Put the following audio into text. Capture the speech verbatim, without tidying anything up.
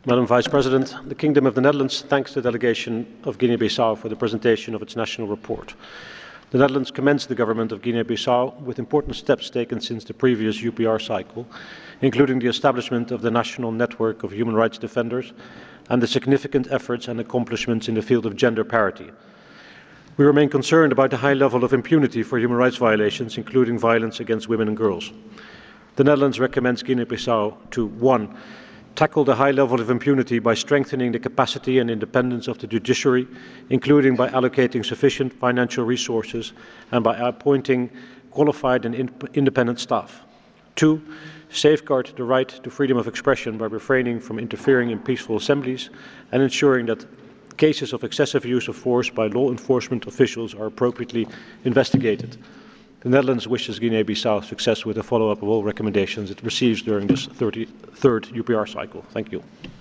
Madam Vice President, the Kingdom of the Netherlands thanks the delegation of Guinea-Bissau for the presentation of its national report. The Netherlands commends the government of Guinea-Bissau with important steps taken since the previous U P R cycle, including the establishment of the National Network of Human Rights Defenders and the significant efforts and accomplishments in the field of gender parity. We remain concerned about the high level of impunity for human rights violations, including violence against women and girls. The Netherlands recommends Guinea-Bissau to one tackle the high level of impunity by strengthening the capacity and independence of the judiciary, including by allocating sufficient financial resources and by appointing qualified and in independent staff. Two, safeguard the right to freedom of expression by refraining from interfering in peaceful assemblies and ensuring that cases of excessive use of force by law enforcement officials are appropriately investigated. The Netherlands wishes Guinea-Bissau success with the follow-up of all recommendations it receives during this thirty-third U P R cycle. Thank you.